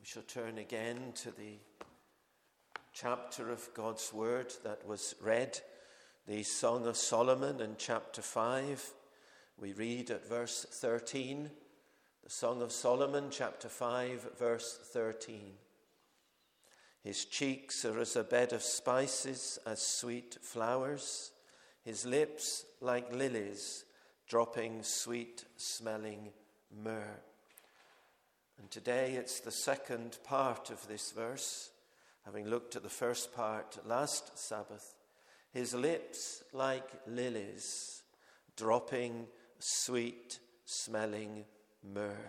We shall turn again to the chapter of God's Word that was read, the Song of Solomon in chapter 5. We read at verse 13, the Song of Solomon, chapter 5, verse 13. His cheeks are as a bed of spices, as sweet flowers, his lips like lilies, dropping sweet-smelling myrrh. And today it's the second part of this verse, having looked at the first part last Sabbath. His lips like lilies, dropping sweet-smelling myrrh.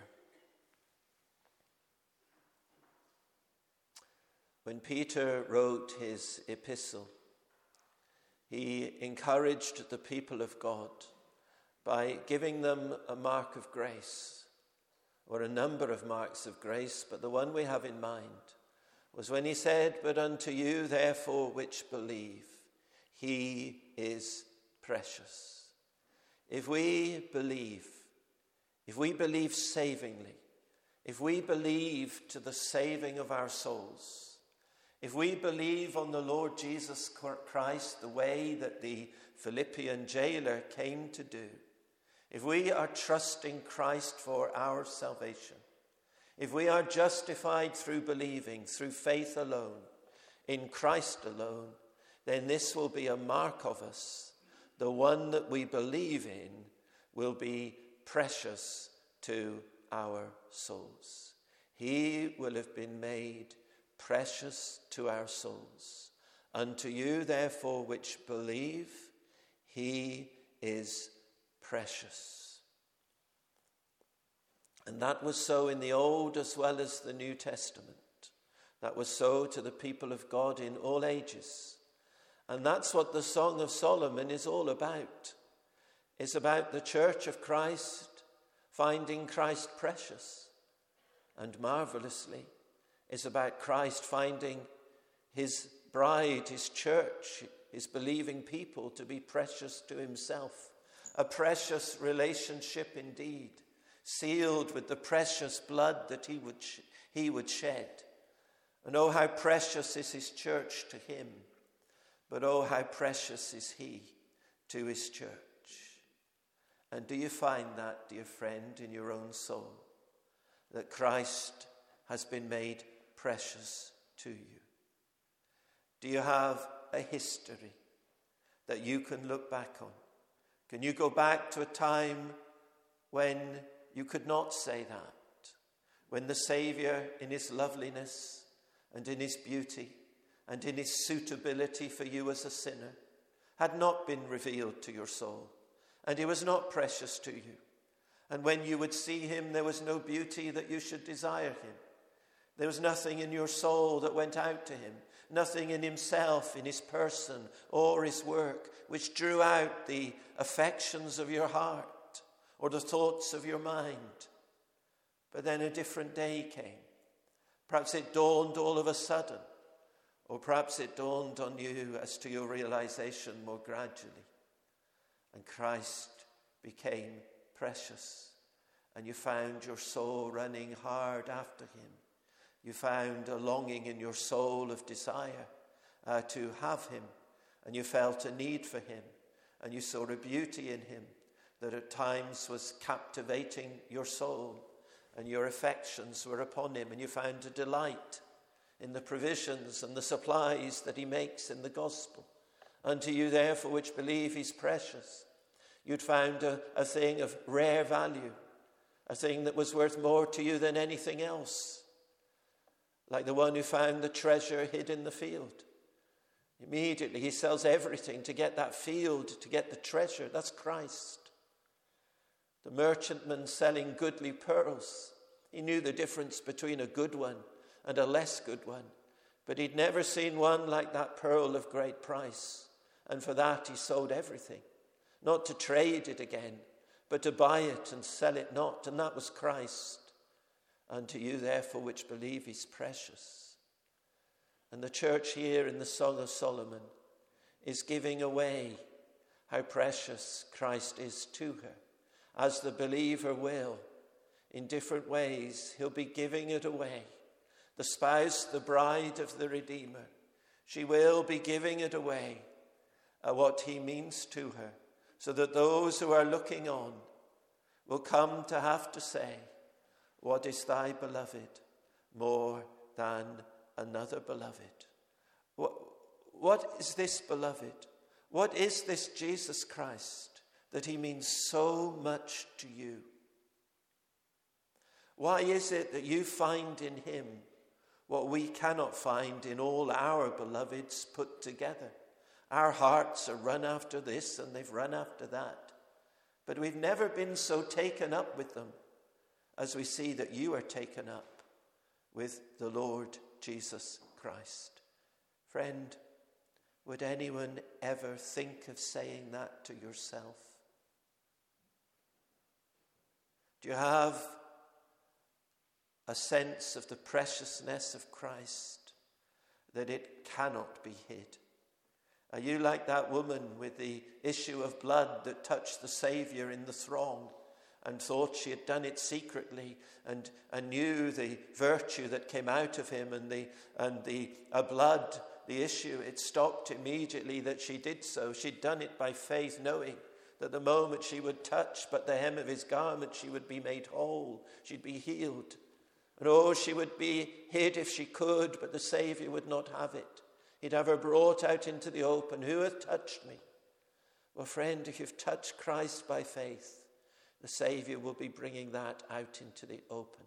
When Peter wrote his epistle, he encouraged the people of God by giving them a mark of grace, or a number of marks of grace, but the one we have in mind was when he said, "But unto you, therefore, which believe, he is precious." If we believe savingly, if we believe to the saving of our souls, if we believe on the Lord Jesus Christ the way that the Philippian jailer came to do, if we are trusting Christ for our salvation, if we are justified through believing, through faith alone, in Christ alone, then this will be a mark of us. The one that we believe in will be precious to our souls. He will have been made precious to our souls. Unto you, therefore, which believe, he is precious. And that was so in the Old as well as the New Testament. That was so to the people of God in all ages. And that's what the Song of Solomon is all about. It's about the church of Christ finding Christ precious. And marvelously, it's about Christ finding his bride, his church, his believing people to be precious to himself. A precious relationship indeed, sealed with the precious blood that he would shed. And oh, how precious is his church to him. But oh, how precious is he to his church. And do you find that, dear friend, in your own soul, that Christ has been made precious to you? Do you have a history that you can look back on? Can you go back to a time when you could not say that? When the Saviour, in his loveliness and in his beauty and in his suitability for you as a sinner, had not been revealed to your soul, and he was not precious to you. And when you would see him, there was no beauty that you should desire him. There was nothing in your soul that went out to him, nothing in himself, in his person or his work, which drew out the affections of your heart or the thoughts of your mind. But then a different day came. Perhaps it dawned all of a sudden, or perhaps it dawned on you as to your realization more gradually. And Christ became precious, and you found your soul running hard after him. You found a longing in your soul of desire to have him, and you felt a need for him, and you saw a beauty in him that at times was captivating your soul, and your affections were upon him, and you found a delight in the provisions and the supplies that he makes in the gospel. Unto you, therefore, which believe, he's precious. You'd found a thing of rare value, a thing that was worth more to you than anything else. Like the one who found the treasure hid in the field. Immediately he sells everything to get that field, to get the treasure. That's Christ. The merchantman selling goodly pearls. He knew the difference between a good one and a less good one. But he'd never seen one like that pearl of great price. And for that he sold everything. Not to trade it again, but to buy it and sell it not. And that was Christ. Unto you, therefore, which believe, he's precious. And the church here in the Song of Solomon is giving away how precious Christ is to her. As the believer will, in different ways, he'll be giving it away. the spouse, the bride of the Redeemer. She will be giving it away, what he means to her, so that those who are looking on will come to have to say, what is thy beloved more than another beloved? What is this beloved? What is this Jesus Christ that he means so much to you? Why is it that you find in him what we cannot find in all our beloveds put together? Our hearts are run after this and they've run after that. But we've never been so taken up with them as we see that you are taken up with the Lord Jesus Christ. Friend, would anyone ever think of saying that to yourself? Do you have a sense of the preciousness of Christ, that it cannot be hid? Are you like that woman with the issue of blood that touched the Savior in the throng and thought she had done it secretly and knew the virtue that came out of him and the blood, the issue, it stopped immediately that she did so. She'd done it by faith, knowing that the moment she would touch but the hem of his garment, she would be made whole, she'd be healed. And she would be hid if she could, but the Savior would not have it. He'd have her brought out into the open. Who hath touched me? Well, friend, if you've touched Christ by faith, the Savior will be bringing that out into the open.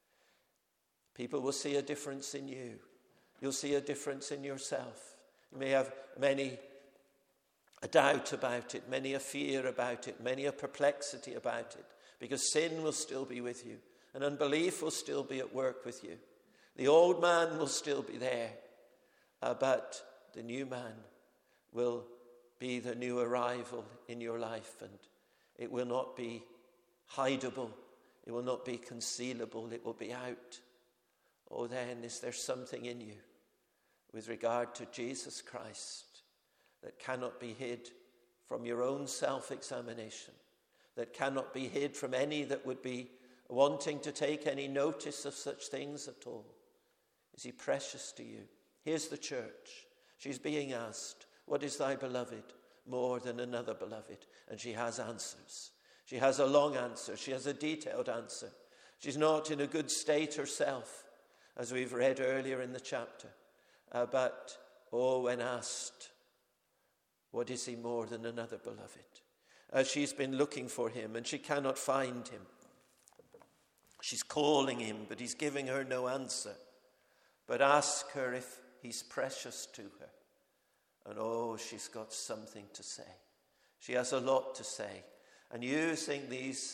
People will see a difference in you. You'll see a difference in yourself. You may have many a doubt about it, many a fear about it, many a perplexity about it, because sin will still be with you, and unbelief will still be at work with you. The old man will still be there, but the new man will be the new arrival in your life, and it will not be hideable, it will not be concealable, it will be out. Oh, then is there something in you with regard to Jesus Christ that cannot be hid from your own self-examination, that cannot be hid from any that would be wanting to take any notice of such things at all? Is he precious to you? Here's the church. She's being asked, what is thy beloved more than another beloved? And she has answers. She has a long answer. She has a detailed answer. She's not in a good state herself, as we've read earlier in the chapter. But when asked, what is he more than another beloved? She's been looking for him and she cannot find him. She's calling him, but he's giving her no answer. But ask her if he's precious to her. And she's got something to say. She has a lot to say. And using these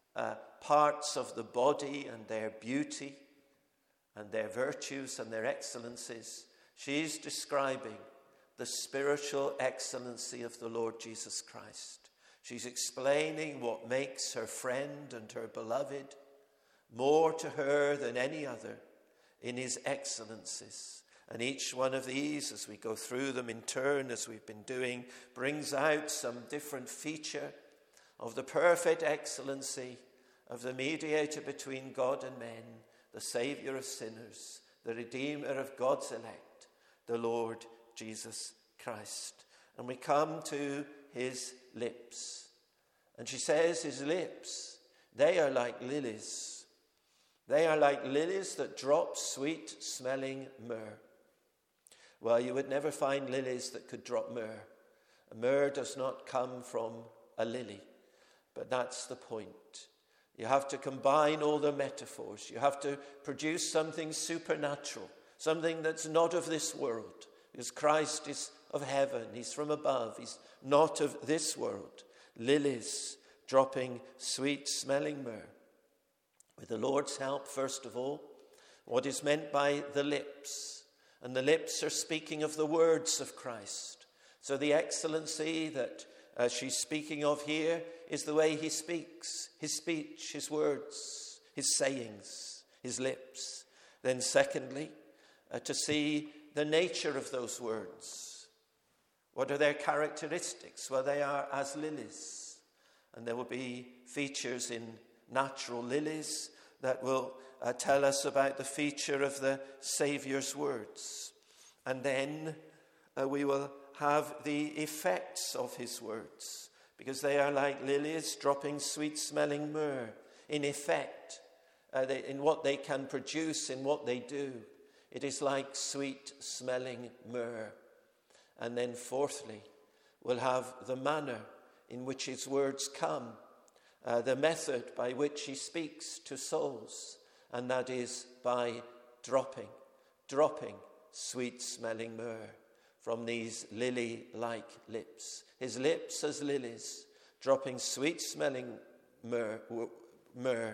parts of the body and their beauty and their virtues and their excellencies, she's describing the spiritual excellency of the Lord Jesus Christ. She's explaining what makes her friend and her beloved more to her than any other in his excellencies. And each one of these, as we go through them in turn, as we've been doing, brings out some different feature of the perfect excellency of the mediator between God and men, the Savior of sinners, the Redeemer of God's elect, the Lord Jesus Christ. And we come to his lips. And she says his lips, they are like lilies. They are like lilies that drop sweet-smelling myrrh. Well, you would never find lilies that could drop myrrh. Myrrh does not come from a lily, but that's the point. You have to combine all the metaphors. You have to produce something supernatural, something that's not of this world, because Christ is of heaven. He's from above. He's not of this world. Lilies dropping sweet-smelling myrrh. With the Lord's help, first of all, what is meant by the lips. And the lips are speaking of the words of Christ. So the excellency that she's speaking of here is the way he speaks, his speech, his words, his sayings, his lips. Then secondly, to see the nature of those words. What are their characteristics? Well, they are as lilies. And there will be features in natural lilies that will tell us about the feature of the Saviour's words. And then we will have the effects of his words, because they are like lilies dropping sweet-smelling myrrh. In effect, in what they can produce, in what they do, it is like sweet-smelling myrrh. And then fourthly, we'll have the manner in which his words come, the method by which he speaks to souls, and that is by dropping sweet-smelling myrrh from these lily-like lips. His lips as lilies, dropping sweet-smelling myrrh.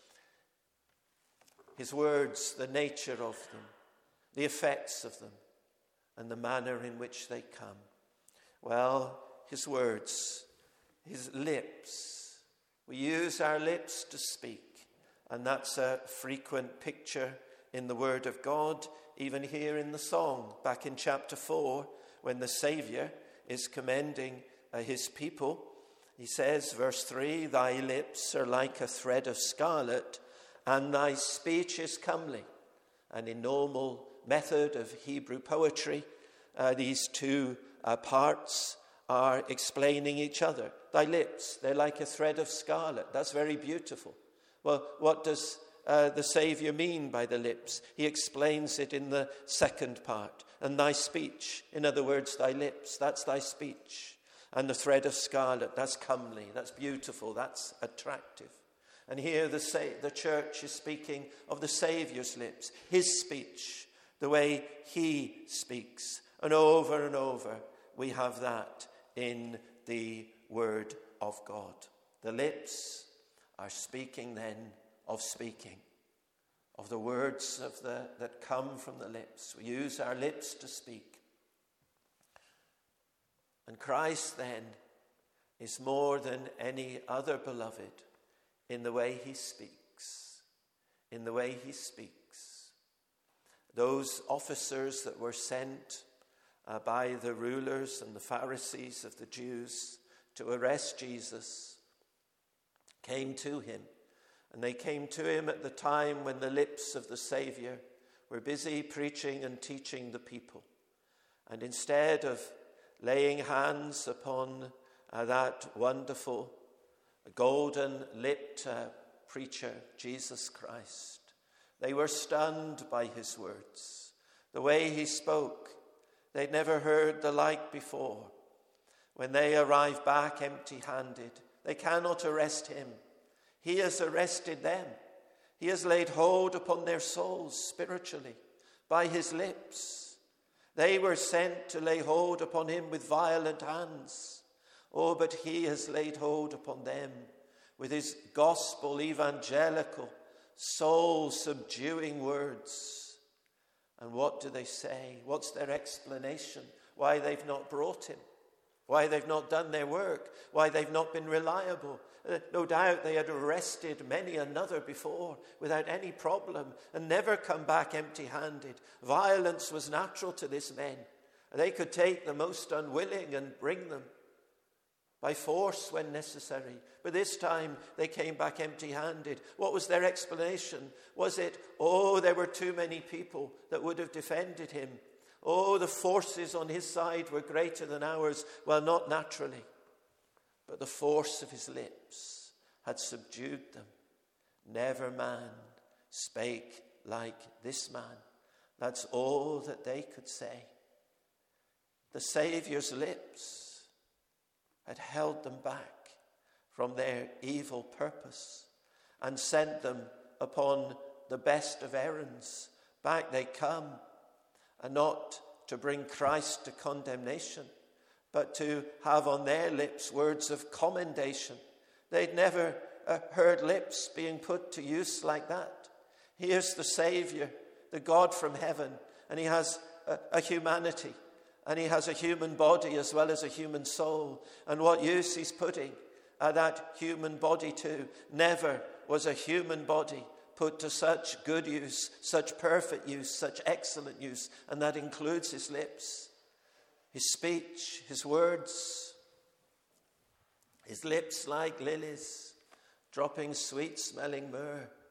His words, the nature of them, the effects of them, and the manner in which they come. Well, his words, his lips. We use our lips to speak, and that's a frequent picture in the Word of God, even here in the song, back in chapter 4, when the Saviour is commending his people. He says, verse 3, "Thy lips are like a thread of scarlet, and thy speech is comely." And in normal method of Hebrew poetry, these two parts are explaining each other. Thy lips, they're like a thread of scarlet. That's very beautiful. Well, what does the Saviour mean by the lips? He explains it in the second part. And thy speech, in other words, thy lips, that's thy speech. And the thread of scarlet, that's comely, that's beautiful, that's attractive. And here the church is speaking of the Saviour's lips, his speech, the way he speaks. And over we have that in the Word of God. The lips are speaking then of speaking, of the words that come from the lips. We use our lips to speak. And Christ then is more than any other beloved in the way he speaks. In the way he speaks. Those officers that were sent by the rulers and the Pharisees of the Jews to arrest Jesus came to him. And they came to him at the time when the lips of the Saviour were busy preaching and teaching the people. And instead of laying hands upon that wonderful golden-lipped preacher, Jesus Christ, they were stunned by his words. The way he spoke, they'd never heard the like before. When they arrive back empty-handed, they cannot arrest him. He has arrested them. He has laid hold upon their souls spiritually by his lips. They were sent to lay hold upon him with violent hands. Oh, but he has laid hold upon them with his gospel, evangelical, soul-subduing words. And what do they say? What's their explanation? Why they've not brought him? Why they've not done their work? Why they've not been reliable? No doubt they had arrested many another before without any problem and never come back empty-handed. Violence was natural to these men. They could take the most unwilling and bring them by force when necessary. But this time they came back empty-handed. What was their explanation? Was it, there were too many people that would have defended him. The forces on his side were greater than ours. Well, not naturally. But the force of his lips had subdued them. Never man spake like this man. That's all that they could say. The Saviour's lips had held them back from their evil purpose and sent them upon the best of errands. Back they come, and not to bring Christ to condemnation, but to have on their lips words of commendation. They'd never heard lips being put to use like that. Here's the Saviour, the God from heaven, and he has a humanity, and he has a human body as well as a human soul. And what use he's putting that human body to? Never was a human body put to such good use, such perfect use, such excellent use, and that includes his lips. His speech, his words, his lips like lilies, dropping sweet-smelling myrrh.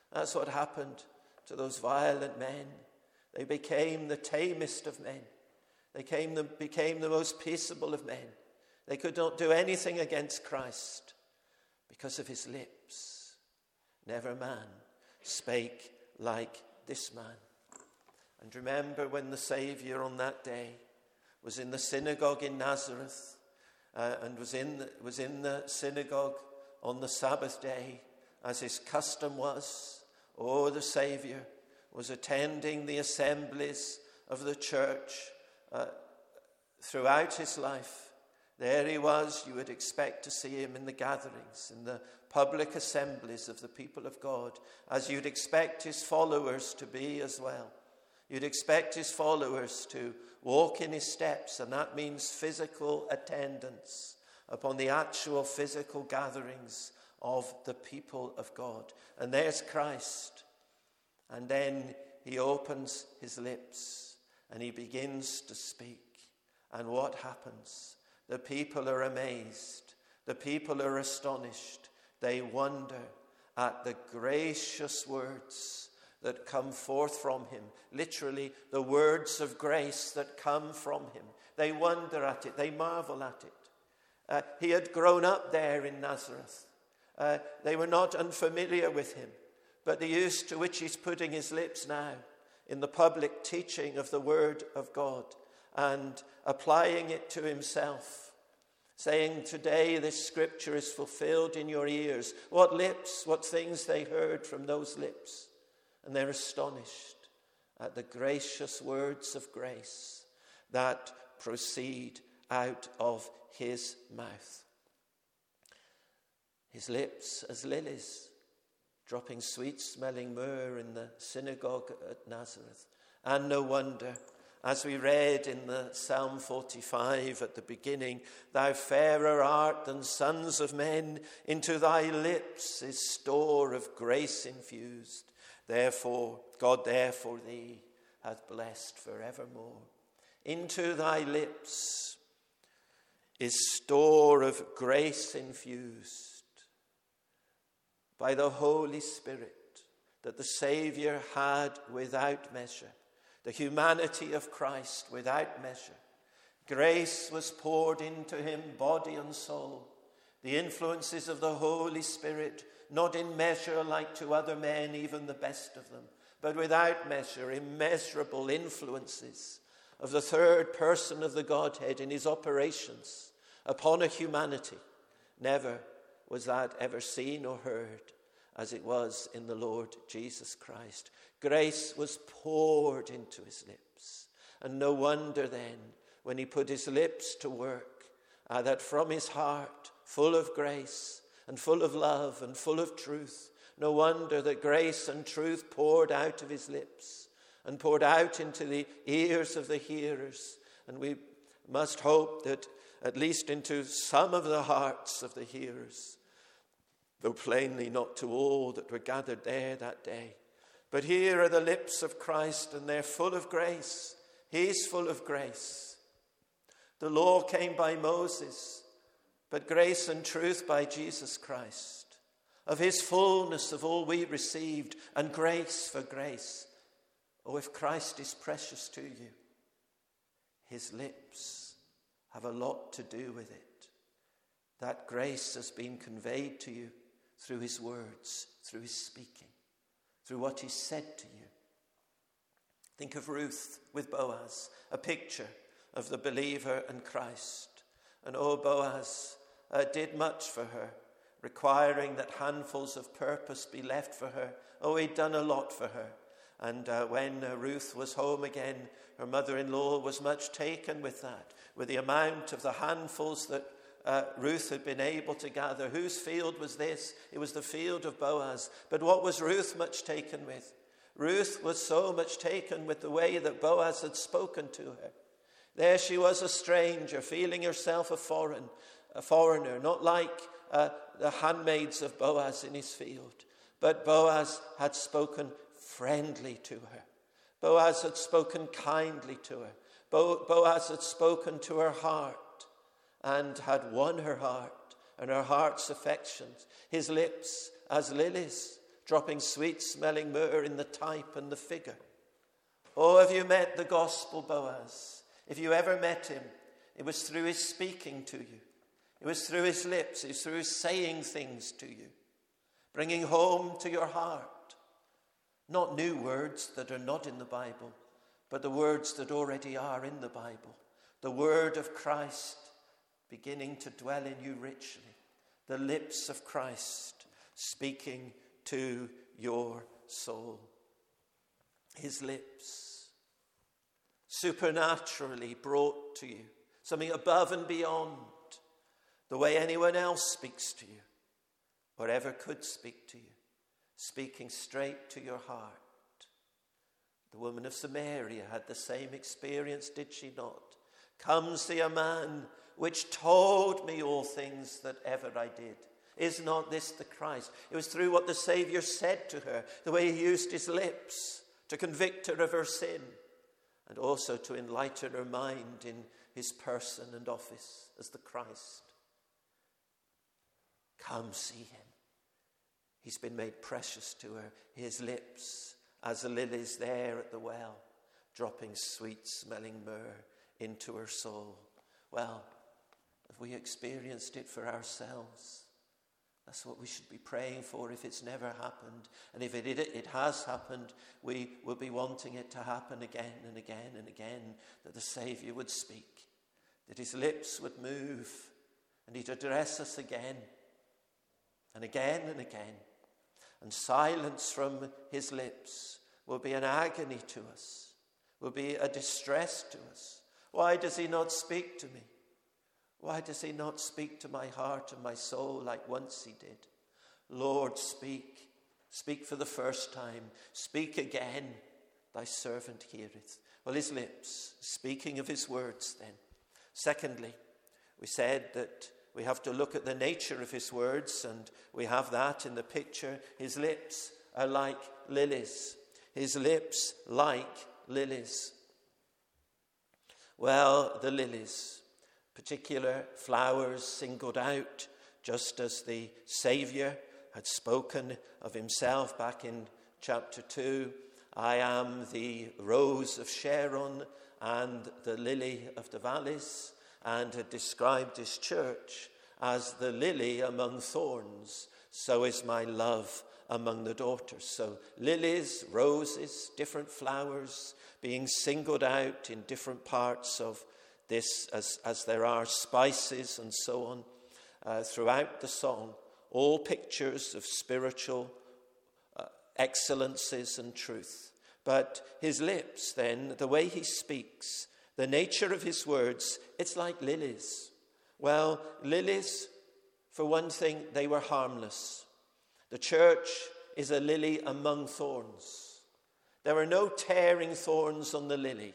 That's what happened to those violent men. They became the tamest of men. They became the most peaceable of men. They could not do anything against Christ because of his lips. Never man spake like this man. And remember when the Saviour on that day was in the synagogue in Nazareth and was in the synagogue on the Sabbath day, as his custom was. The Saviour was attending the assemblies of the church throughout his life. There he was. You would expect to see him in the gatherings, in the public assemblies of the people of God, as you'd expect his followers to be as well. You'd expect his followers to walk in his steps, and that means physical attendance upon the actual physical gatherings of the people of God. And there's Christ. And then he opens his lips and he begins to speak. And what happens? The people are amazed. The people are astonished. They wonder at the gracious words that come forth from him. Literally, the words of grace that come from him. They wonder at it. They marvel at it. He had grown up there in Nazareth. They were not unfamiliar with him. But the use to which he's putting his lips now in the public teaching of the word of God and applying it to himself, saying, today this scripture is fulfilled in your ears. What lips, what things they heard from those lips. And they're astonished at the gracious words of grace that proceed out of his mouth. His lips as lilies, dropping sweet-smelling myrrh in the synagogue at Nazareth. And no wonder, as we read in the Psalm 45 at the beginning, thou fairer art than sons of men, into thy lips is store of grace infused. Therefore, God therefore thee hath blessed forevermore. Into thy lips is store of grace infused by the Holy Spirit that the Saviour had without measure. The humanity of Christ without measure. Grace was poured into him, body and soul. The influences of the Holy Spirit, not in measure like to other men, even the best of them, but without measure, immeasurable influences of the third person of the Godhead in his operations upon a humanity. Never was that ever seen or heard as it was in the Lord Jesus Christ. Grace was poured into his lips. And no wonder then, when he put his lips to work, that from his heart, full of grace and full of love and full of truth, no wonder that grace and truth poured out of his lips and poured out into the ears of the hearers. And we must hope that at least into some of the hearts of the hearers, though plainly not to all that were gathered there that day. But here are the lips of Christ, and they're full of grace. He's full of grace. The law came by Moses, but grace and truth by Jesus Christ. Of his fullness of all we received, and grace for grace. Oh, if Christ is precious to you, his lips have a lot to do with it. That grace has been conveyed to you through his words, through his speaking, through what he said to you. Think of Ruth with Boaz, a picture of the believer and Christ. And Boaz did much for her, requiring that handfuls of purpose be left for her. He'd done a lot for her. And when Ruth was home again, her mother-in-law was much taken with that, with the amount of the handfuls that Ruth had been able to gather. Whose field was this? It was the field of Boaz. But what was Ruth much taken with? Ruth was so much taken with the way that Boaz had spoken to her. There she was, a stranger, feeling herself a foreigner, not like the handmaids of Boaz in his field. But Boaz had spoken friendly to her. Boaz had spoken kindly to her. Boaz had spoken to her heart and had won her heart and her heart's affections. His lips as lilies, dropping sweet-smelling myrrh in the type and the figure. Oh, have you met the gospel Boaz? If you ever met him, it was through his speaking to you. It was through his lips. It was through his saying things to you, bringing home to your heart, not new words that are not in the Bible, but the words that already are in the Bible. The word of Christ beginning to dwell in you richly. The lips of Christ speaking to your soul. His lips supernaturally brought to you something above and beyond the way anyone else speaks to you or ever could speak to you, speaking straight to your heart. The woman of Samaria had the same experience, did she not? Come see a man which told me all things that ever I did. Is not this the Christ? It was through what the Saviour said to her, the way he used his lips to convict her of her sin, and also to enlighten her mind in his person and office as the Christ. Come see him. He's been made precious to her. His lips, as the lilies there at the well, dropping sweet-smelling myrrh into her soul. Well, have we experienced it for ourselves? That's what we should be praying for if it's never happened. And if it has happened, we will be wanting it to happen again and again and again, that the Saviour would speak, that his lips would move, and he'd address us again and again and again. And silence from his lips will be an agony to us, will be a distress to us. Why does he not speak to me? Why does he not speak to my heart and my soul like once he did? Lord, speak. Speak for the first time. Speak again. Thy servant heareth. Well, his lips, speaking of his words then. Secondly, we said that we have to look at the nature of his words, and we have that in the picture. His lips are like lilies. His lips like lilies. Well, the lilies, particular flowers singled out, just as the Saviour had spoken of himself back in chapter 2. I am the rose of Sharon and the lily of the valleys, and had described his church as the lily among thorns. So is my love among the daughters. So lilies, roses, different flowers being singled out in different parts of this, as there are spices and so on throughout the song, all pictures of spiritual excellences and truth. But his lips then, the way he speaks, the nature of his words, it's like lilies. Well, lilies, for one thing, they were harmless. The church is a lily among thorns. There are no tearing thorns on the lily.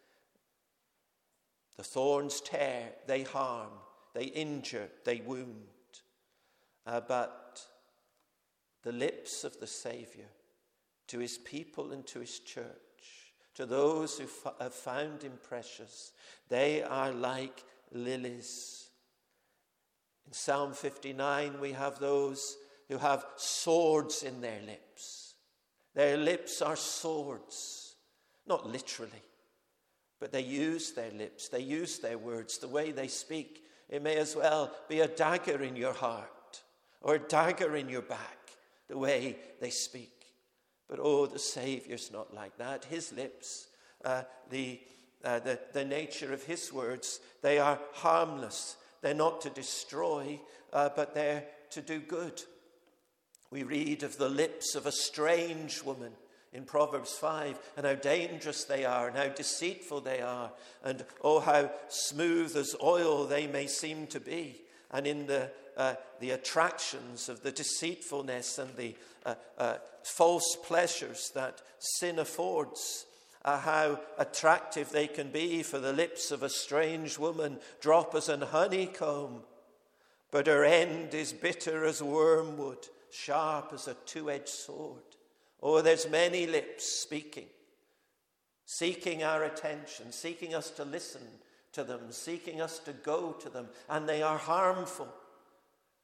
The thorns tear, they harm, they injure, they wound. But the lips of the Saviour to his people and to his church, to those who have found him precious, they are like lilies. In Psalm 59, we have those who have swords in their lips. Their lips are swords, not literally, but they use their lips, they use their words, the way they speak. It may as well be a dagger in your heart or a dagger in your back, the way they speak. But oh, the Saviour's not like that. His lips, the nature of his words, they are harmless. They're not to destroy, but they're to do good. We read of the lips of a strange woman in Proverbs 5, and how dangerous they are, and how deceitful they are, and oh, how smooth as oil they may seem to be, and in the attractions of the deceitfulness and the false pleasures that sin affords, how attractive they can be for the lips of a strange woman, drop as an honeycomb, but her end is bitter as wormwood, sharp as a two-edged sword. Oh, there's many lips speaking, seeking our attention, seeking us to listen to them, seeking us to go to them, and they are harmful.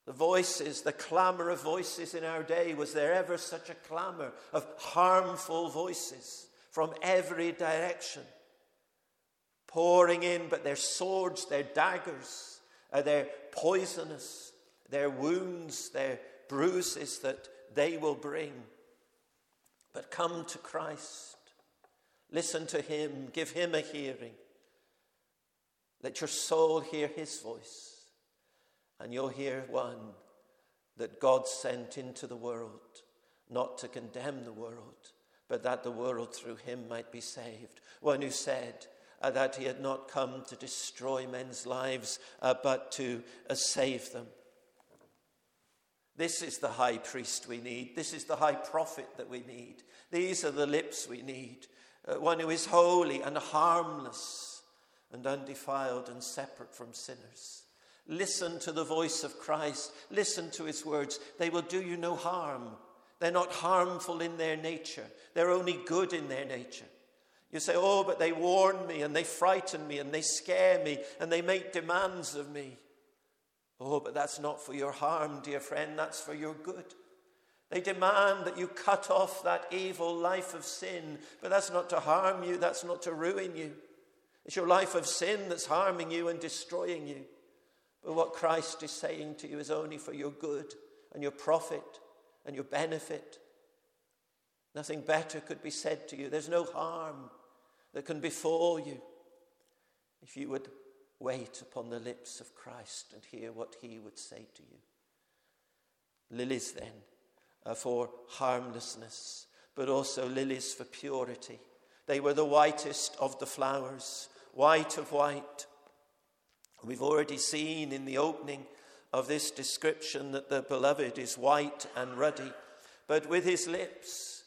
The voices, the clamor of voices in our day, was there ever such a clamor of harmful voices from every direction, pouring in, but their swords, their daggers, they're poisonous, their wounds, their bruises that they will bring. But come to Christ. Listen to him. Give him a hearing. Let your soul hear his voice. And you'll hear one that God sent into the world, not to condemn the world, but that the world through him might be saved. One who said that he had not come to destroy men's lives, but to save them. This is the high priest we need. This is the high prophet that we need. These are the lips we need. One who is holy and harmless and undefiled and separate from sinners. Listen to the voice of Christ. Listen to his words. They will do you no harm. They're not harmful in their nature. They're only good in their nature. You say, oh, but they warn me and they frighten me and they scare me and they make demands of me. Oh, but that's not for your harm, dear friend. That's for your good. They demand that you cut off that evil life of sin, but that's not to harm you. That's not to ruin you. It's your life of sin that's harming you and destroying you. But what Christ is saying to you is only for your good and your profit and your benefit. Nothing better could be said to you. There's no harm that can befall you if you would wait upon the lips of Christ and hear what he would say to you. Lilies then for harmlessness, but also lilies for purity. They were the whitest of the flowers, white of white. We've already seen in the opening of this description that the beloved is white and ruddy, but with his lips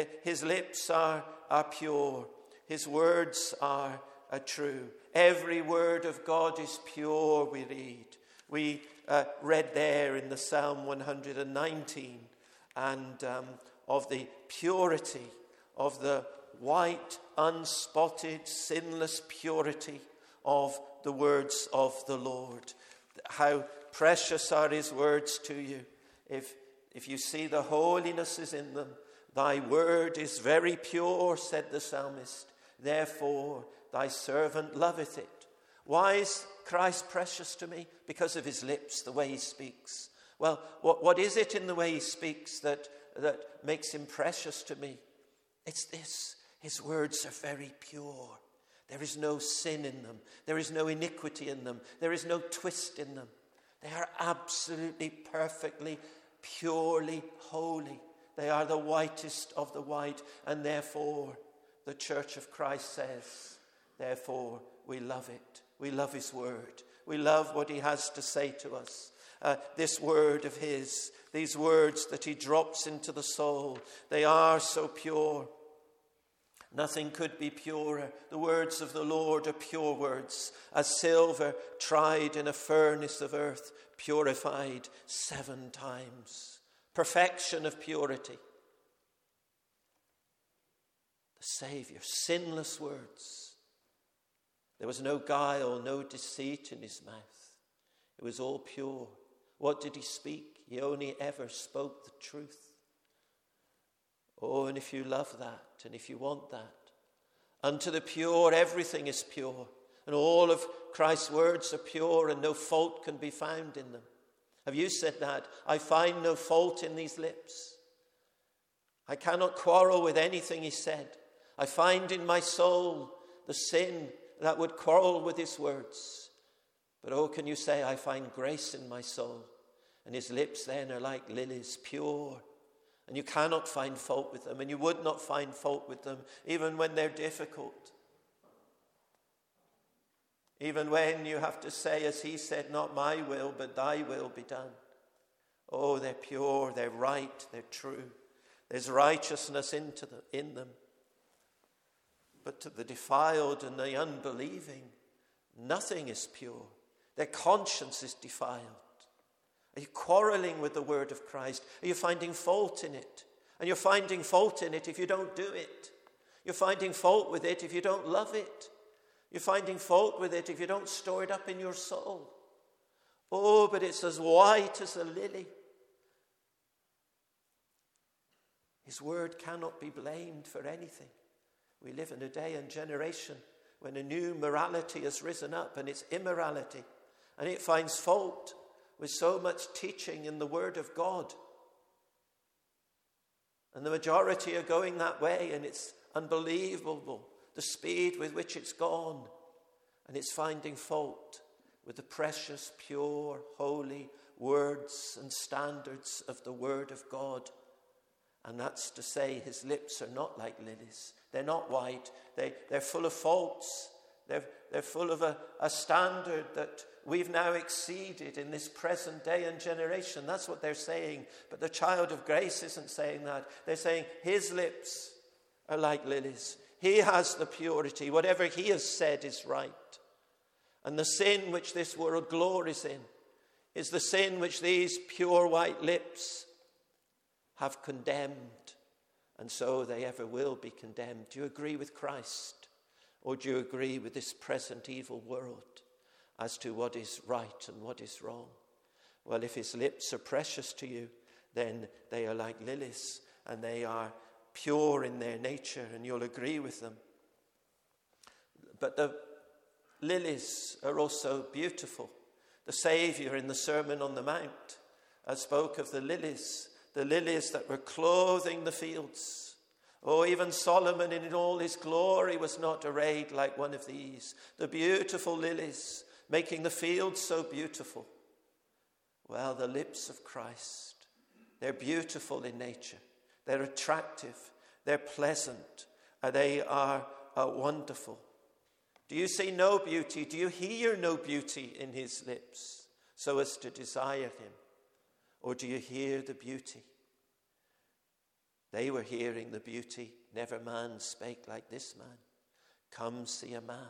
are pure. His words are true. Every word of God is pure, we read. We read there in the Psalm 119 and of the purity of the white, unspotted, sinless purity of the words of the Lord. How precious are his words to you. If you see the holiness is in them, thy word is very pure, said the psalmist. Therefore, thy servant loveth it. Why is Christ precious to me? Because of his lips, the way he speaks. Well, what is it in the way he speaks that makes him precious to me? It's this. His words are very pure. There is no sin in them. There is no iniquity in them. There is no twist in them. They are absolutely, perfectly, purely holy. They are the whitest of the white. And therefore, the Church of Christ says, therefore, we love it. We love his word. We love what he has to say to us. This word of his, these words that he drops into the soul, they are so pure. Nothing could be purer. The words of the Lord are pure words, as silver tried in a furnace of earth, purified 7 times. Perfection of purity. The Savior, sinless words. There was no guile, no deceit in his mouth. It was all pure. What did he speak? He only ever spoke the truth. Oh, and if you love that, and if you want that, unto the pure everything is pure, and all of Christ's words are pure, and no fault can be found in them. Have you said that? I find no fault in these lips. I cannot quarrel with anything he said. I find in my soul the sin that would quarrel with his words. But oh, can you say, I find grace in my soul? And his lips then are like lilies, pure. And you cannot find fault with them, and you would not find fault with them, even when they're difficult. Even when you have to say, as he said, not my will, but thy will be done. Oh, they're pure, they're right, they're true. There's righteousness in them. But to the defiled and the unbelieving, nothing is pure. Their conscience is defiled. Are you quarreling with the word of Christ? Are you finding fault in it? And you're finding fault in it if you don't do it. You're finding fault with it if you don't love it. You're finding fault with it if you don't store it up in your soul. Oh, but it's as white as a lily. His word cannot be blamed for anything. We live in a day and generation when a new morality has risen up, and it's immorality. And it finds fault with so much teaching in the word of God. And the majority are going that way, and it's unbelievable, the speed with which it's gone. And it's finding fault with the precious, pure, holy words and standards of the word of God. And that's to say, his lips are not like lilies. They're not white. They're full of faults. They're full of a standard that we've now exceeded in this present day and generation. That's what they're saying. But the child of grace isn't saying that. They're saying his lips are like lilies. He has the purity. Whatever he has said is right. And the sin which this world glories in is the sin which these pure white lips have condemned. And so they ever will be condemned. Do you agree with Christ? Or do you agree with this present evil world as to what is right and what is wrong? Well, if his lips are precious to you, then they are like lilies, and they are pure in their nature, and you'll agree with them. But the lilies are also beautiful. The Saviour in the Sermon on the Mount spoke of the lilies that were clothing the fields. Oh, even Solomon in all his glory was not arrayed like one of these. The beautiful lilies, making the fields so beautiful. Well, the lips of Christ, they're beautiful in nature. They're attractive. They're pleasant. They are wonderful. Do you see no beauty? Do you hear no beauty in his lips so as to desire him? Or do you hear the beauty? They were hearing the beauty. Never man spake like this man. Come see a man.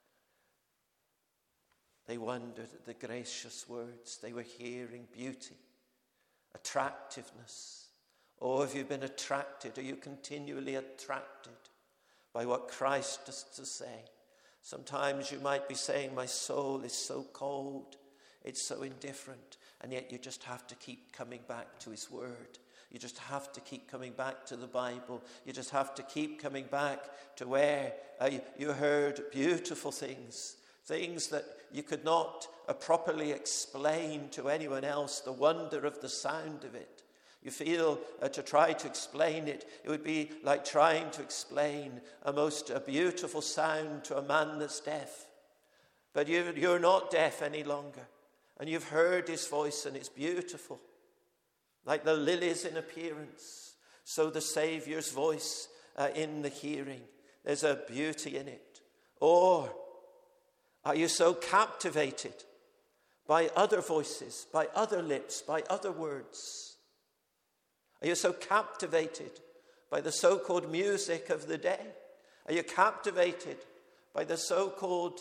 They wondered at the gracious words. They were hearing beauty, attractiveness. Oh, have you been attracted? Are you continually attracted by what Christ has to say? Sometimes you might be saying, my soul is so cold, it's so indifferent, and yet you just have to keep coming back to his word. You just have to keep coming back to the Bible. You just have to keep coming back to where you heard beautiful things that you could not properly explain to anyone else, the wonder of the sound of it. You feel to try to explain it, it would be like trying to explain a beautiful sound to a man that's deaf. But you're not deaf any longer, and you've heard his voice, and it's beautiful. Like the lilies in appearance, so the Saviour's voice in the hearing. There's a beauty in it. Or are you so captivated by other voices, by other lips, by other words? Are you so captivated by the so-called music of the day? Are you captivated by the so-called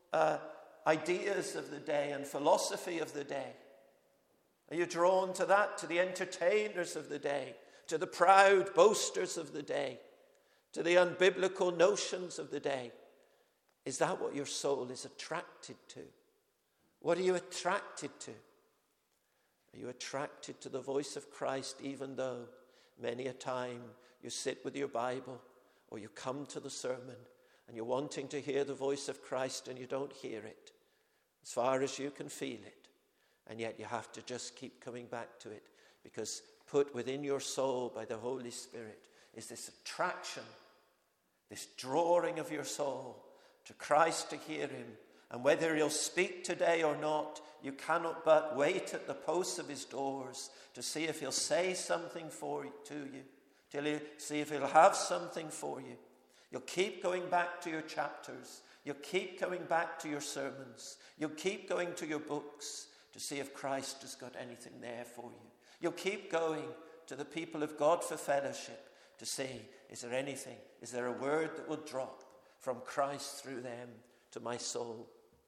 ideas of the day and philosophy of the day? Are you drawn to that, to the entertainers of the day, to the proud boasters of the day, to the unbiblical notions of the day? Is that what your soul is attracted to? What are you attracted to? Are you attracted to the voice of Christ, even though many a time you sit with your Bible or you come to the sermon and you're wanting to hear the voice of Christ and you don't hear it, as far as you can feel it? And yet you have to just keep coming back to it, because put within your soul by the Holy Spirit is this attraction, this drawing of your soul to Christ, to hear him. And whether he'll speak today or not, you cannot but wait at the posts of his doors to see if he'll say something to you, see if he'll have something for you. You'll keep going back to your chapters. You'll keep coming back to your sermons. You'll keep going to your books to see if Christ has got anything there for you. You'll keep going to the people of God for fellowship to see, is there anything? Is there a word that will drop from Christ through them to my soul?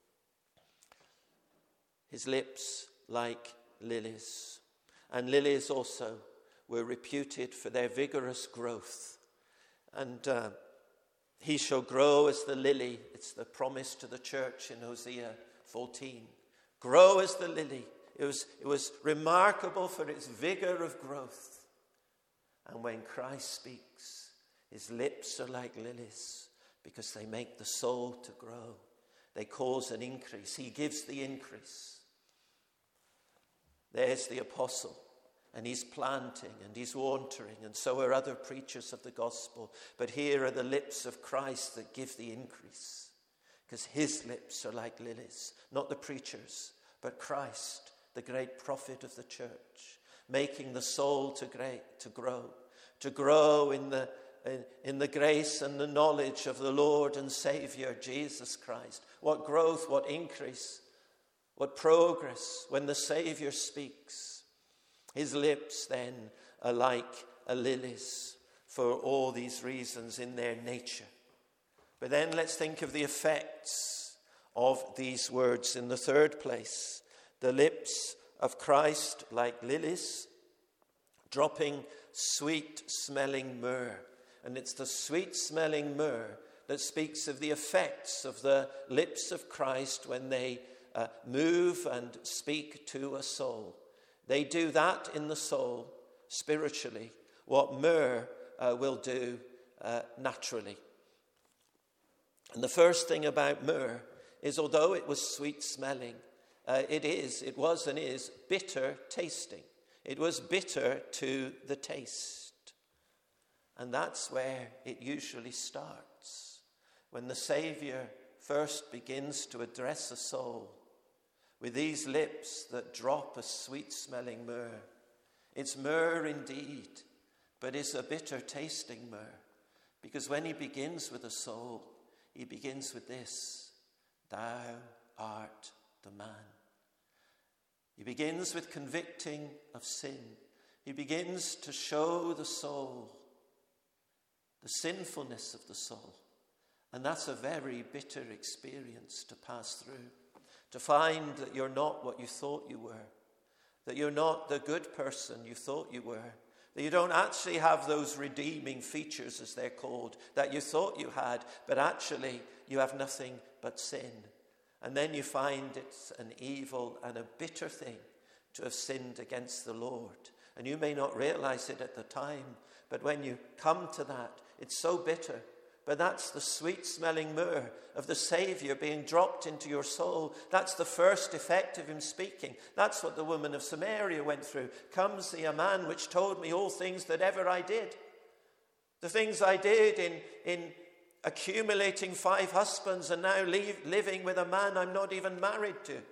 His lips like lilies. And lilies also were reputed for their vigorous growth. And he shall grow as the lily. It's the promise to the church in Hosea 14. grow as the lily. It was remarkable for its vigor of growth. And when Christ speaks, his lips are like lilies because they make the soul to grow. They cause an increase. He gives the increase. There's the apostle, and he's planting and he's watering, and so are other preachers of the gospel. But here are the lips of Christ that give the increase, because his lips are like lilies, not the preachers, but Christ, the great prophet of the church, making the soul to grow in the grace and the knowledge of the Lord and Savior Jesus Christ. What growth, what increase, what progress when the Savior speaks. His lips then are like a lily's for all these reasons in their nature. But then let's think of the effects of these words in the third place. The lips of Christ like lilies, dropping sweet-smelling myrrh. And it's the sweet-smelling myrrh that speaks of the effects of the lips of Christ when they move and speak to a soul. They do that in the soul, spiritually, what myrrh will do naturally. And the first thing about myrrh is, although it was sweet-smelling, it was and is bitter tasting. It was bitter to the taste. And that's where it usually starts. When the Savior first begins to address a soul with these lips that drop a sweet-smelling myrrh. It's myrrh indeed, but it's a bitter-tasting myrrh. Because when he begins with a soul, he begins with this: thou art the man. He begins with convicting of sin. He begins to show the soul the sinfulness of the soul. And that's a very bitter experience to pass through. To find that you're not what you thought you were. That you're not the good person you thought you were. That you don't actually have those redeeming features, as they're called, that you thought you had, but actually you have nothing but sin. And then you find it's an evil and a bitter thing to have sinned against the Lord. And you may not realize it at the time, but when you come to that, it's so bitter. But that's the sweet-smelling myrrh of the Savior being dropped into your soul. That's the first effect of him speaking. That's what the woman of Samaria went through. Come see a man which told me all things that ever I did. The things I did in accumulating 5 husbands and now living with a man I'm not even married to.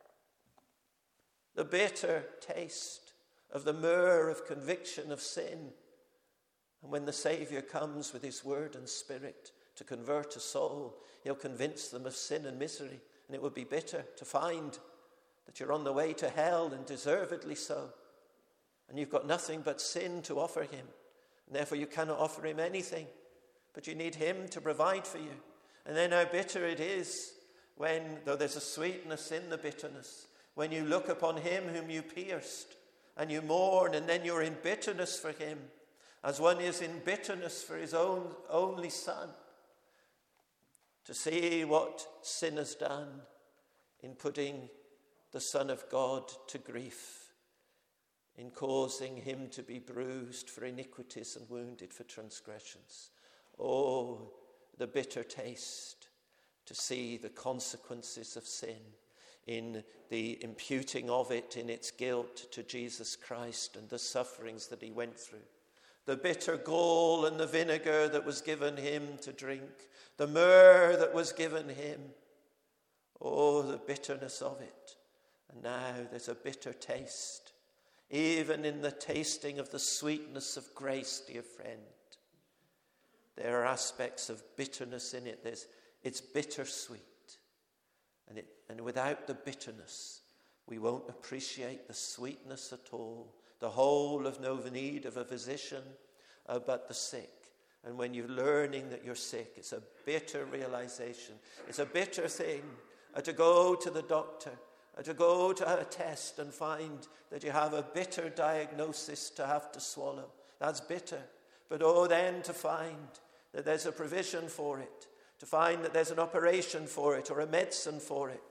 The bitter taste of the myrrh of conviction of sin. And when the Savior comes with his word and spirit to convert a soul, he'll convince them of sin and misery. And it would be bitter to find that you're on the way to hell, and deservedly so. And you've got nothing but sin to offer him. And therefore you cannot offer him anything. But you need him to provide for you. And then how bitter it is when, though there's a sweetness in the bitterness, when you look upon him whom you pierced and you mourn, and then you're in bitterness for him, as one is in bitterness for his own only son, to see what sin has done in putting the Son of God to grief, in causing him to be bruised for iniquities and wounded for transgressions. Oh, the bitter taste to see the consequences of sin, in the imputing of it in its guilt to Jesus Christ and the sufferings that he went through. The bitter gall and the vinegar that was given him to drink. The myrrh that was given him. Oh, the bitterness of it. And now there's a bitter taste. Even in the tasting of the sweetness of grace, dear friend. There are aspects of bitterness in it. It's bittersweet. And without the bitterness, we won't appreciate the sweetness at all. The whole have no need of a physician, but the sick. And when you're learning that you're sick, it's a bitter realization. It's a bitter thing to go to the doctor, to go to a test and find that you have a bitter diagnosis to have to swallow. That's bitter. But then to find that there's a provision for it, to find that there's an operation for it or a medicine for it,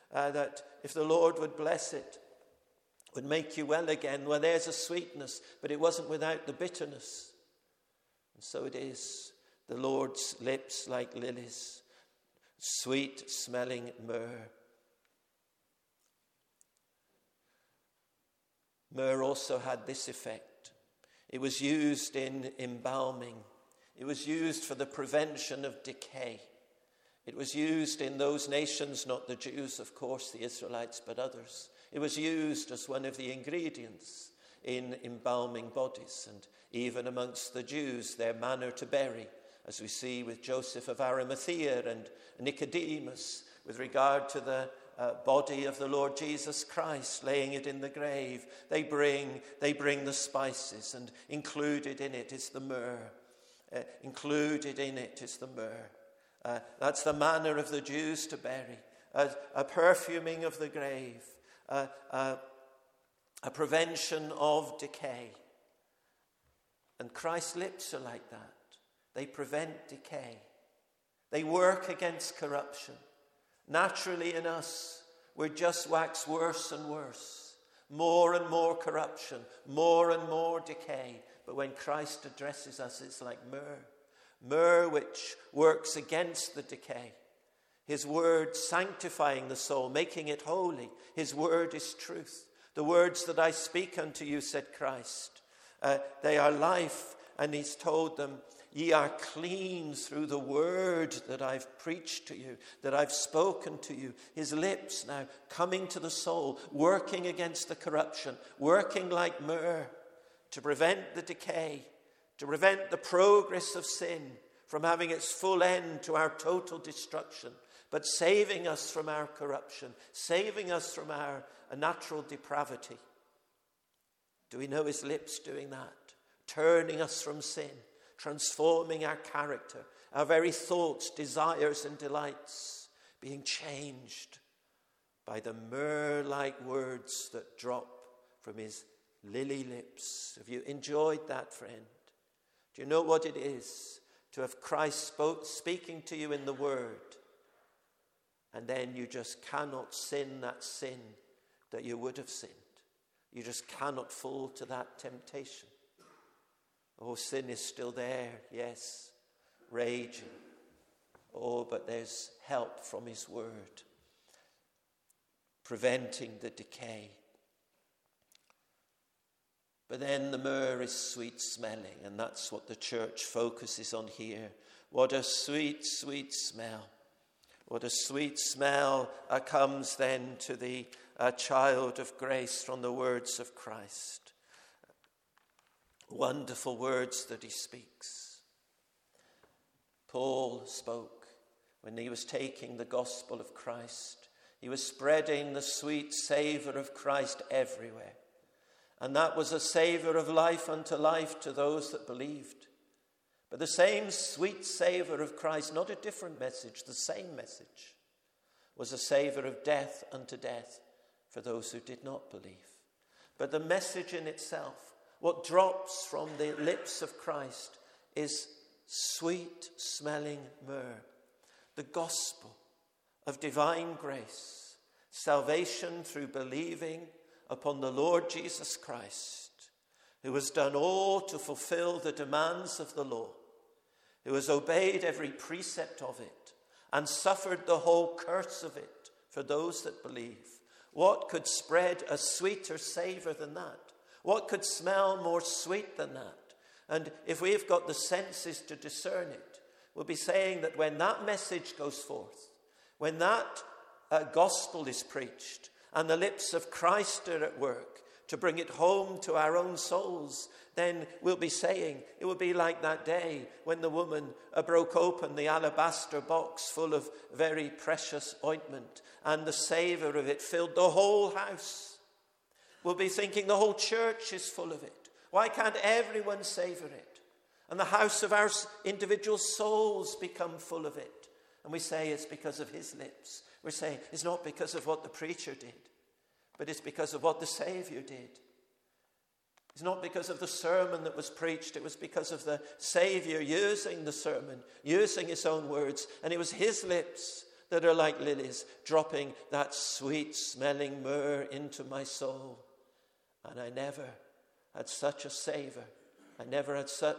that if the Lord would bless it, would make you well again. Well, there's a sweetness, but it wasn't without the bitterness. And so it is. The Lord's lips like lilies, sweet smelling myrrh. Myrrh also had this effect. It was used in embalming. It was used for the prevention of decay. It was used in those nations, not the Jews, of course, the Israelites, but others. It was used as one of the ingredients in embalming bodies, and even amongst the Jews, their manner to bury, as we see with Joseph of Arimathea and Nicodemus with regard to the body of the Lord Jesus Christ, laying it in the grave. They bring the spices, and included in it is the myrrh. Included in it is the myrrh. That's the manner of the Jews to bury. A perfuming of the grave. A prevention of decay. And Christ's lips are like that. They prevent decay. They work against corruption. Naturally in us, we're just wax worse and worse. More and more corruption, more and more decay. But when Christ addresses us, it's like myrrh. Myrrh which works against the decay. His word sanctifying the soul, making it holy. His word is truth. The words that I speak unto you, said Christ, they are life. And he's told them, ye are clean through the word that I've preached to you, that I've spoken to you. His lips now coming to the soul, working against the corruption, working like myrrh to prevent the decay, to prevent the progress of sin from having its full end to our total destruction, but saving us from our corruption, saving us from our natural depravity. Do we know his lips doing that? Turning us from sin, transforming our character, our very thoughts, desires, and delights, being changed by the myrrh-like words that drop from his lily lips. Have you enjoyed that, friend? Do you know what it is to have Christ speaking to you in the word, and then you just cannot sin that sin that you would have sinned? You just cannot fall to that temptation. Oh, sin is still there, yes, raging. Oh, but there's help from his word, preventing the decay. But then the myrrh is sweet smelling, and that's what the church focuses on here. What a sweet, sweet smell. What a sweet smell comes then to the child of grace from the words of Christ. Wonderful words that he speaks. Paul spoke when he was taking the gospel of Christ. He was spreading the sweet savor of Christ everywhere. And that was a savor of life unto life to those that believed. But the same sweet savor of Christ, not a different message, the same message, was a savor of death unto death for those who did not believe. But the message in itself, what drops from the lips of Christ, is sweet smelling myrrh. The gospel of divine grace, salvation through believing upon the Lord Jesus Christ, who has done all to fulfill the demands of the law, who has obeyed every precept of it and suffered the whole curse of it for those that believe. What could spread a sweeter savor than that? What could smell more sweet than that? And if we've got the senses to discern it, we'll be saying that when that message goes forth, when that gospel is preached, and the lips of Christ are at work to bring it home to our own souls, then we'll be saying, it will be like that day when the woman broke open the alabaster box full of very precious ointment, and the savor of it filled the whole house. We'll be thinking the whole church is full of it. Why can't everyone savor it? And the house of our individual souls become full of it. And we say it's because of his lips. We're saying it's not because of what the preacher did, but it's because of what the Savior did. It's not because of the sermon that was preached. It was because of the Savior using the sermon, using his own words. And it was his lips that are like lilies, dropping that sweet-smelling myrrh into my soul. And I never had such a savor. I never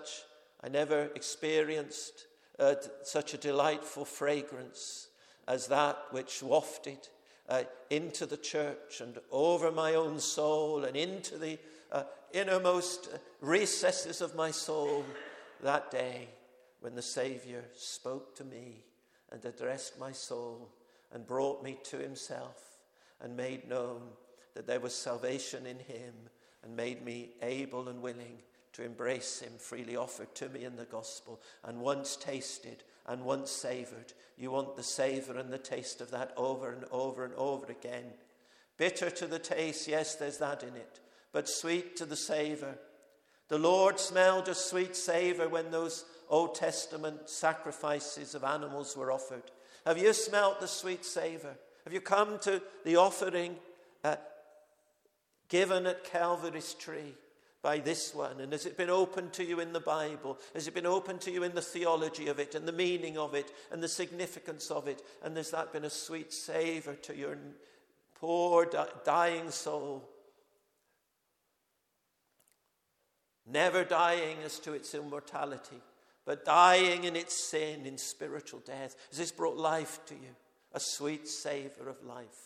experienced such a delightful fragrance as that which wafted into the church and over my own soul and into the innermost recesses of my soul that day when the Saviour spoke to me and addressed my soul and brought me to himself and made known that there was salvation in him and made me able and willing to embrace him, freely offered to me in the gospel, and once tasted and once savoured. You want the savour and the taste of that over and over and over again. Bitter to the taste, yes, there's that in it, but sweet to the savour. The Lord smelled a sweet savour when those Old Testament sacrifices of animals were offered. Have you smelt the sweet savour? Have you come to the offering given at Calvary's tree by this one? And has it been opened to you in the Bible? Has it been opened to you in the theology of it and the meaning of it and the significance of it? And has that been a sweet savour to your poor dying soul? Never dying as to its immortality, but dying in its sin, in spiritual death. Has this brought life to you? A sweet savour of life.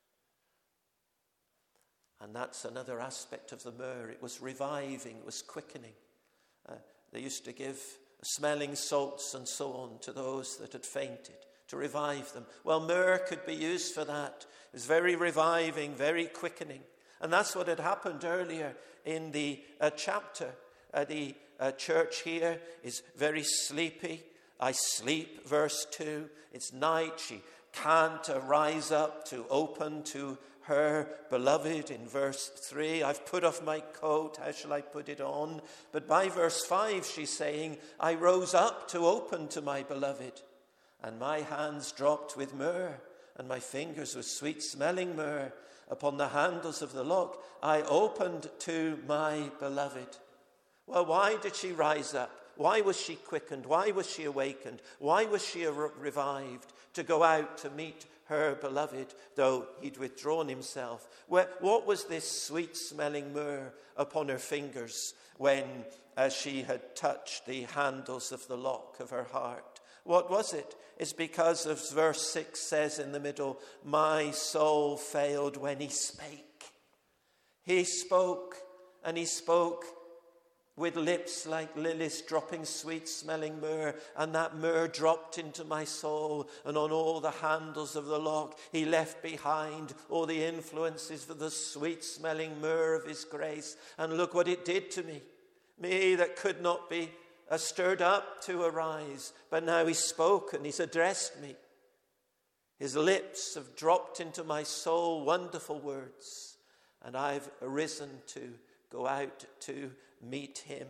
And that's another aspect of the myrrh. It was reviving, it was quickening. They used to give smelling salts and so on to those that had fainted, to revive them. Well, myrrh could be used for that. It was very reviving, very quickening. And that's what had happened earlier in the chapter. The church here is very sleepy. I sleep, verse 2. It's night. She can't rise up to open to her beloved in verse 3. I've put off my coat. How shall I put it on? But by verse 5, she's saying, I rose up to open to my beloved, and my hands dropped with myrrh, and my fingers with sweet-smelling myrrh upon the handles of the lock. I opened to my beloved. Well, why did she rise up? Why was she quickened? Why was she awakened? Why was she revived to go out to meet her beloved, though he'd withdrawn himself? What was this sweet-smelling myrrh upon her fingers when she had touched the handles of the lock of her heart? What was it? It's because of verse 6 says in the middle, my soul failed when he spake. He spoke, and he spoke with lips like lilies, dropping sweet-smelling myrrh, and that myrrh dropped into my soul, and on all the handles of the lock he left behind all the influences for the sweet-smelling myrrh of his grace. And look what it did to me that could not be stirred up to arise, but now he spoke and he's addressed me. His lips have dropped into my soul wonderful words, and I've arisen to go out to meet him.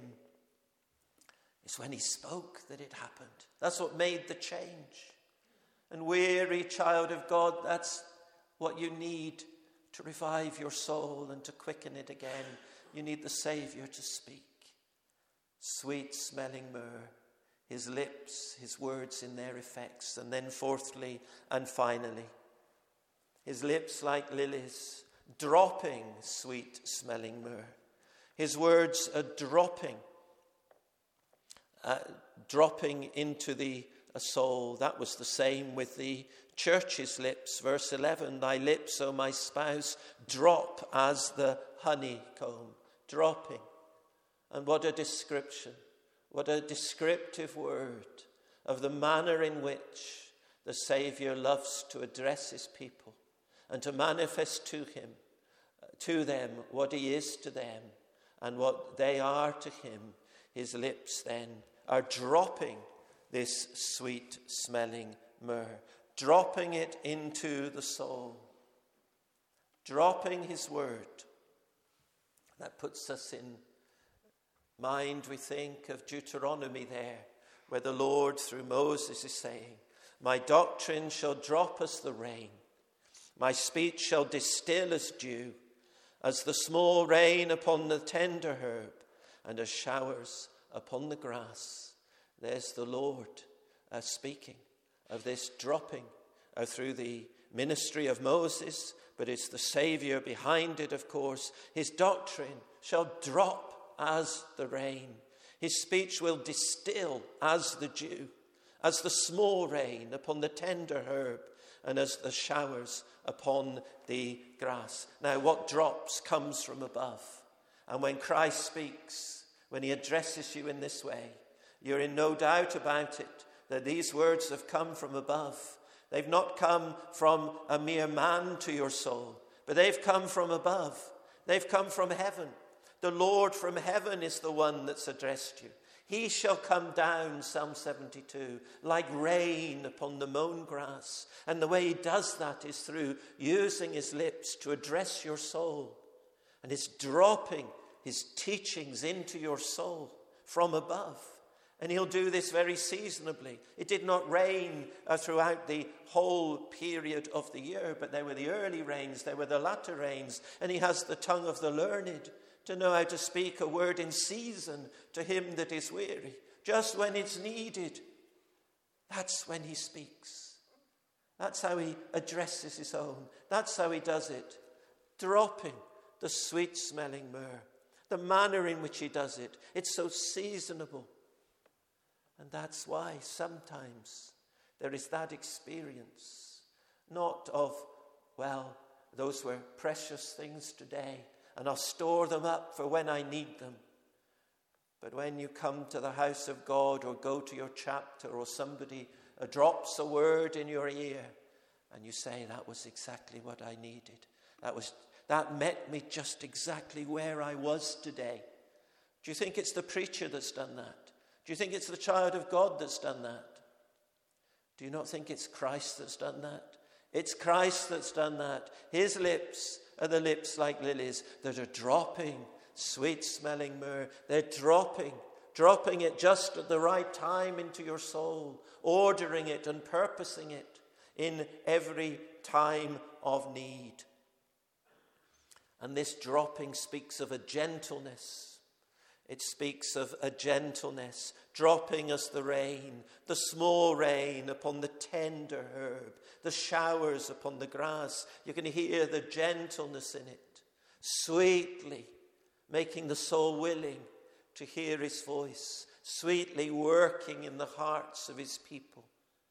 It's when he spoke that it happened. That's what made the change. And weary child of God, that's what you need to revive your soul and to quicken it again. You need the Saviour to speak. Sweet smelling myrrh, his lips, his words in their effects. And then fourthly and finally, his lips like lilies, dropping sweet smelling myrrh. His words are dropping into the soul. That was the same with the church's lips. Verse 11, thy lips, O my spouse, drop as the honeycomb. Dropping. And what a description, what a descriptive word of the manner in which the Saviour loves to address his people and to manifest to them what he is to them and what they are to him. His lips then are dropping this sweet smelling myrrh, dropping it into the soul, dropping his word. That puts us in mind, we think, of Deuteronomy there, where the Lord through Moses is saying, my doctrine shall drop as the rain, my speech shall distill as dew, as the small rain upon the tender herb, and as showers upon the grass. There's the Lord speaking of this dropping through the ministry of Moses, but it's the Savior behind it, of course. His doctrine shall drop as the rain. His speech will distill as the dew, as the small rain upon the tender herb, and as the showers upon the grass. Now, what drops comes from above. And when Christ speaks, when he addresses you in this way, you're in no doubt about it, that these words have come from above. They've not come from a mere man to your soul, but they've come from above. They've come from heaven. The Lord from heaven is the one that's addressed you. He shall come down, Psalm 72, like rain upon the mown grass. And the way he does that is through using his lips to address your soul. And it's dropping his teachings into your soul from above. And he'll do this very seasonably. It did not rain throughout the whole period of the year, but there were the early rains, there were the latter rains, and he has the tongue of the learned to know how to speak a word in season to him that is weary. Just when it's needed, that's when he speaks. That's how he addresses his own. That's how he does it, dropping the sweet-smelling myrrh. The manner in which he does it, it's so seasonable. And that's why sometimes there is that experience, not of, well, those were precious things today, and I'll store them up for when I need them. But when you come to the house of God or go to your chapter or somebody drops a word in your ear and you say, that was exactly what I needed. That met me just exactly where I was today. Do you think it's the preacher that's done that? Do you think it's the child of God that's done that? Do you not think it's Christ that's done that? It's Christ that's done that. His lips are the lips like lilies that are dropping sweet-smelling myrrh. They're dropping it just at the right time into your soul, ordering it and purposing it in every time of need. And this dropping speaks of a gentleness. It speaks of a gentleness, dropping as the rain, the small rain upon the tender herb, the showers upon the grass. You can hear the gentleness in it, sweetly making the soul willing to hear his voice, sweetly working in the hearts of his people.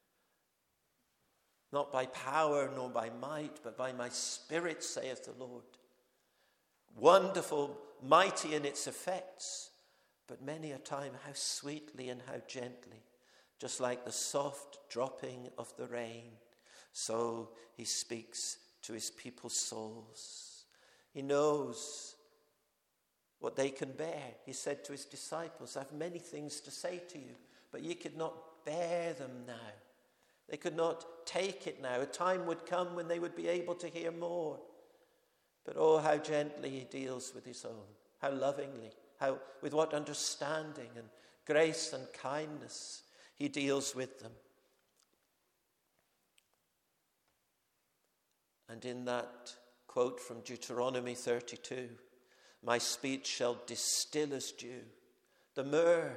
Not by power nor by might, but by my Spirit, saith the Lord. Wonderful, mighty in its effects, but many a time how sweetly and how gently, just like the soft dropping of the rain, so he speaks to his people's souls. He knows what they can bear. He said to his disciples, I have many things to say to you, but ye could not bear them now. They could not take it now. A time would come when they would be able to hear more. But oh, how gently he deals with his own, how lovingly, how with what understanding and grace and kindness he deals with them. And in that quote from Deuteronomy 32, my speech shall distill as dew. The myrrh.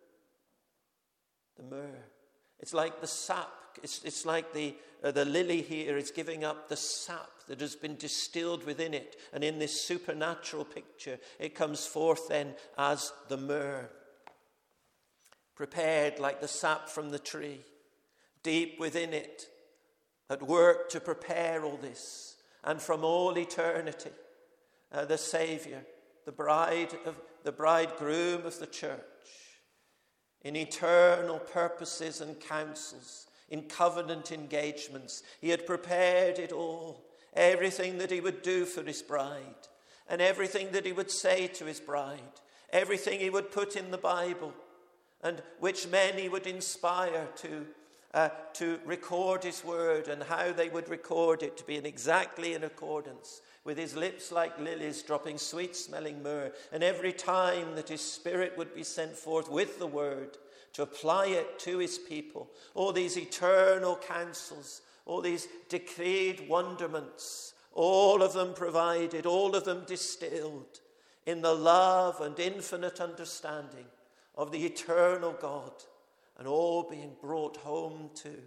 It's like the sap. It's like the lily here is giving up the sap that has been distilled within it. And in this supernatural picture, it comes forth then as the myrrh. Prepared like the sap from the tree. Deep within it, at work to prepare all this. And from all eternity, the Saviour, the bridegroom of the church, in eternal purposes and counsels, in covenant engagements, he had prepared it all, everything that he would do for his bride, and everything that he would say to his bride, everything he would put in the Bible, and which men he would inspire to record his word, and how they would record it to be exactly in accordance with his lips like lilies dropping sweet-smelling myrrh, and every time that his Spirit would be sent forth with the word to apply it to his people, all these eternal counsels, all these decreed wonderments, all of them provided, all of them distilled in the love and infinite understanding of the eternal God, and all being brought home to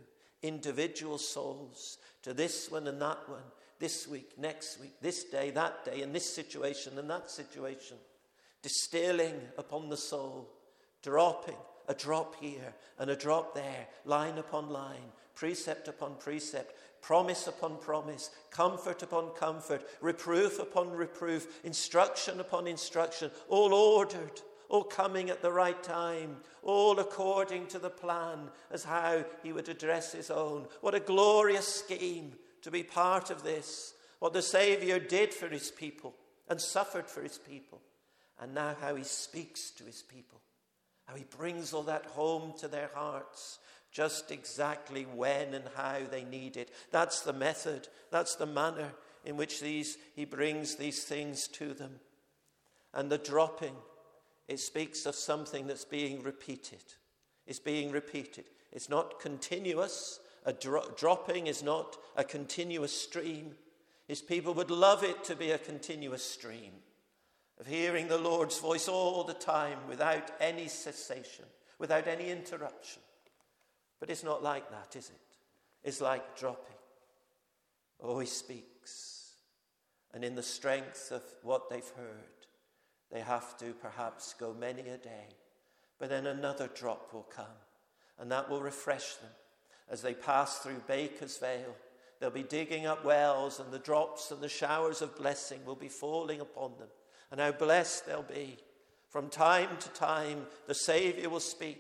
individual souls, to this one and that one, this week, next week, this day, that day, and this situation and that situation, distilling upon the soul, dropping, a drop here and a drop there, line upon line, precept upon precept, promise upon promise, comfort upon comfort, reproof upon reproof, instruction upon instruction, all ordered, all coming at the right time, all according to the plan as how he would address his own. What a glorious scheme to be part of this, what the Saviour did for his people and suffered for his people, and now how he speaks to his people, how he brings all that home to their hearts, just exactly when and how they need it. That's the method, that's the manner in which he brings these things to them. And the dropping, it speaks of something that's being repeated. It's being repeated. It's not continuous. A dropping is not a continuous stream. His people would love it to be a continuous stream of hearing the Lord's voice all the time without any cessation, without any interruption. But it's not like that, is it? It's like dropping. Oh, he speaks. And in the strength of what they've heard, they have to perhaps go many a day. But then another drop will come, and that will refresh them. As they pass through Baker's Vale, they'll be digging up wells, and the drops and the showers of blessing will be falling upon them. And how blessed they'll be. From time to time, the Saviour will speak.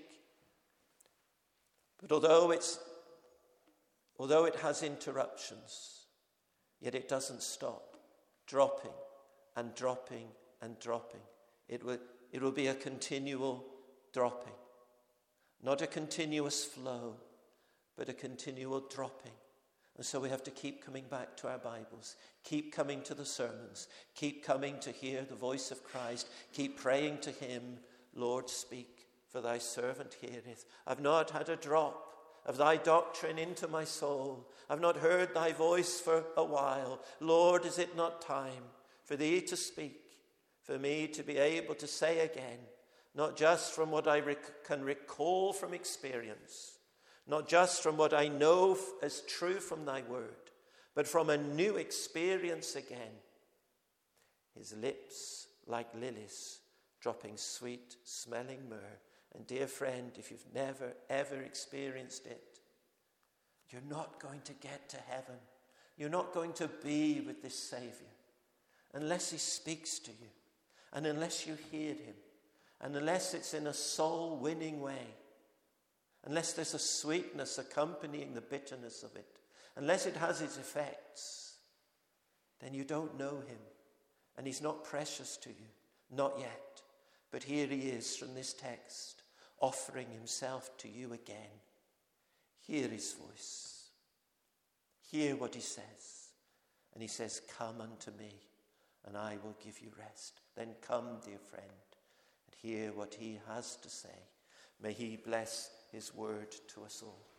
But although it has interruptions, yet it doesn't stop, dropping and dropping and dropping. It will be a continual dropping, not a continuous flow, but a continual dropping. And so we have to keep coming back to our Bibles, keep coming to the sermons, keep coming to hear the voice of Christ, keep praying to him, Lord, speak, for thy servant heareth. I've not had a drop of thy doctrine into my soul. I've not heard thy voice for a while. Lord, is it not time for thee to speak, for me to be able to say again, not just from what I can recall from experience, not just from what I know as true from thy word, but from a new experience again. His lips like lilies, dropping sweet smelling myrrh. And dear friend, if you've never ever experienced it, you're not going to get to heaven. You're not going to be with this Saviour unless he speaks to you, and unless you hear him, and unless it's in a soul-winning way, unless there's a sweetness accompanying the bitterness of it, unless it has its effects, then you don't know him, and he's not precious to you, not yet. But here he is from this text, offering himself to you again. Hear his voice. Hear what he says. And he says, come unto me, and I will give you rest. Then come, dear friend, and hear what he has to say. May he bless his word to us all.